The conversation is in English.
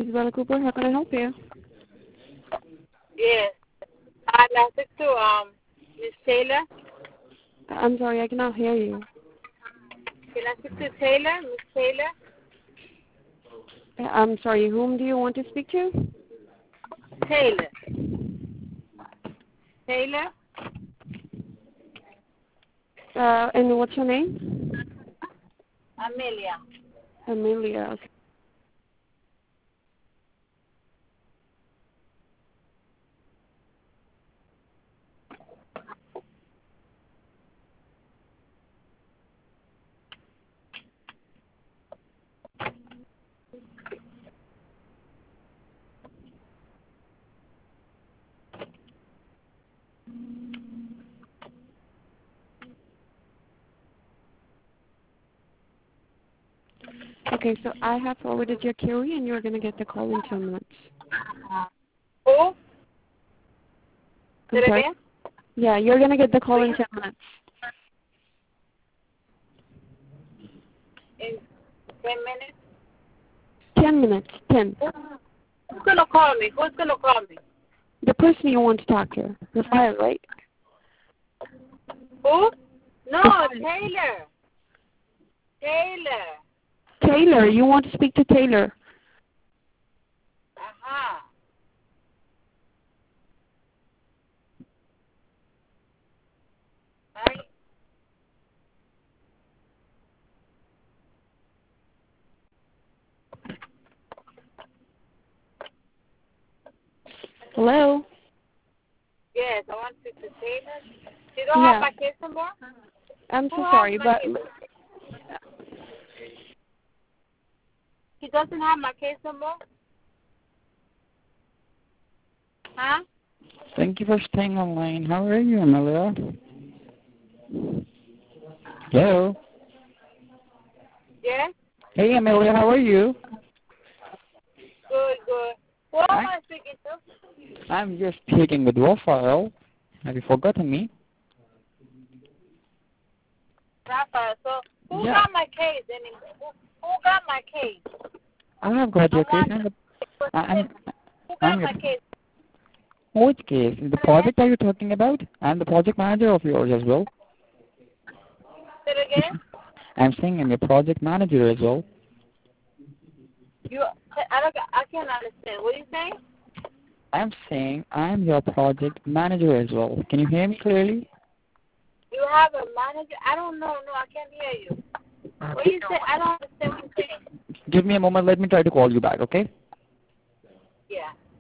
This is Bella Cooper. How can I help you? Yes. I'd like to Miss Taylor. I'm sorry, I cannot hear you. Can I speak to Taylor, Miss Taylor? I'm sorry, whom do you want to speak to? Taylor. Taylor? And what's your name? Amelia. Amelia. Okay. Okay, so I have forwarded your query, and you're going to get the call in 2 minutes. Who? Say it sorry? again? Yeah, you're going to get the call in 10 minutes. In 10 minutes? 10 minutes. 10. Who's going to call me? Who's going to call me? The person you want to talk to. The file, right? Who? No, Taylor. Taylor. Taylor. You want to speak to Taylor. Uh-huh. Right? Hello? Yes, I want to speak to Taylor. You don't have my case number? I'm so sorry, but... He doesn't have my case number? Huh? Thank you for staying online. How are you, Amelia? Hello? Yes? Hey, Amelia, how are you? Good, good. Who am I speaking to? I'm just speaking with Raphael. Have you forgotten me? Raphael. So, who got my case? Who got my case? I have got your case. Who got my case? Which case? The project are you talking about? I'm the project manager of yours as well. Say it again? I'm saying I'm your project manager as well. I can't understand. What are you saying? I'm saying I'm your project manager as well. Can you hear me clearly? You have a manager? I don't know. No, I can't hear you. What do you say? I don't understand what you're saying. Give me a moment. Let me try to call you back, okay? Yeah.